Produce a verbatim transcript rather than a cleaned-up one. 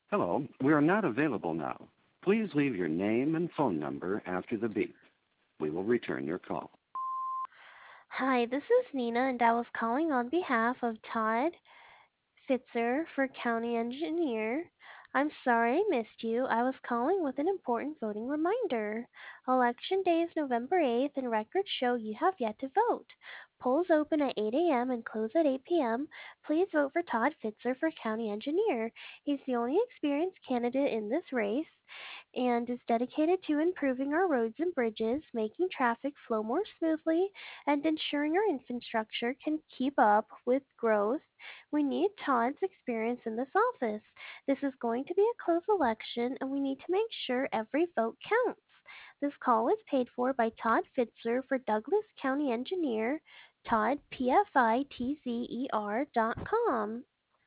Hello, we are not available now. Please leave your name and phone number after the beep. We will return your call. Hi, this is Nina, and I was calling on behalf of Todd Fitzer for County Engineer. I'm sorry I missed you. I was calling with an important voting reminder. Election day is November eighth, and records show you have yet to vote. Polls open at eight a m and close at eight p m. Please vote for Todd Fitzer for County Engineer. He's the only experienced candidate in this race and is dedicated to improving our roads and bridges, making traffic flow more smoothly, and ensuring our infrastructure can keep up with growth. We need Todd's experience in this office. This is going to be a close election, and we need to make sure every vote counts. This call is paid for by Todd Fitzer for Douglas County Engineer, Todd, P F I T Z E R dot com.